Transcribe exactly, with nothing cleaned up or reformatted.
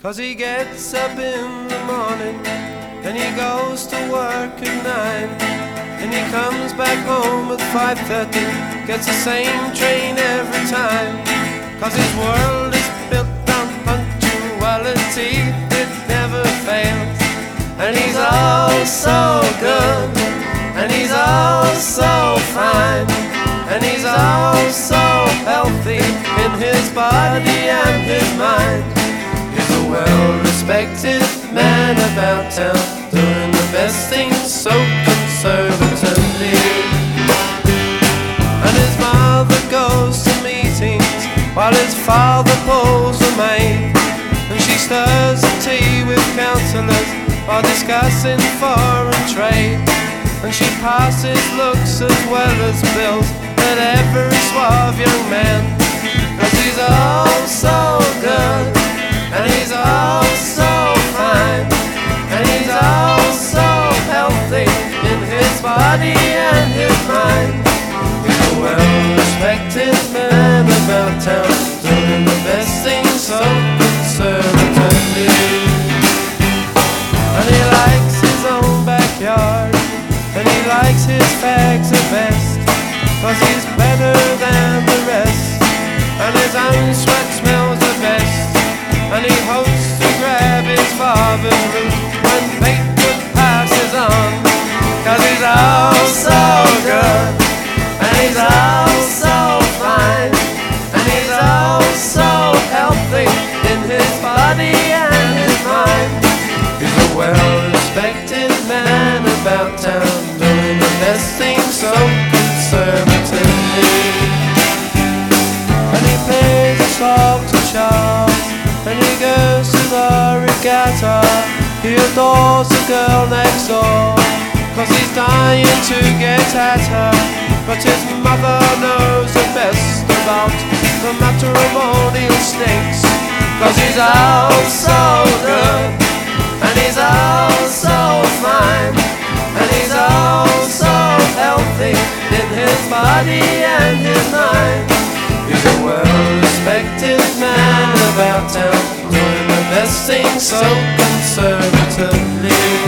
'cause he gets up in the morning, then he goes to work at nine, and he comes back home at five thirty, gets the same train every time, 'cause his world is built on punctuality, it never fails. And he's all so good, and he's all so fine, and he's all so healthy in his body and his mind. He's a well-respected man about town, doing the best things so conservatively. And his mother goes to meetings while his father pulls the maid, and she stirs the tea with counsellors while discussing foreign trade. And she passes looks as well as bills at every suave young man, 'cause he's all so good, and he's all so fine, and he's all so healthy in his body and his mind. He's a well-respected man about town, doing the best things so conservatively. And he likes his own backyard, and he likes his fags the best, 'cause he's better than the rest, and his own sweat smells the best. And he hopes to grab his father's root when Batewood passes on, 'cause he's all so good, and he's all so fine, and he's all so healthy in his body and his mind. He's a well-respected man about town, doing the best things so conservatively. And he plays a song to Charles, and he goes to the regatta. He adores the girl next door, 'cause he's dying to get at her. But his mother knows the best about the matrimonial snakes, 'cause he's all so good, and he's all so fine, and he's all so healthy in his body and his mind. He's a well-respected man about town, doing the best things so conservatively.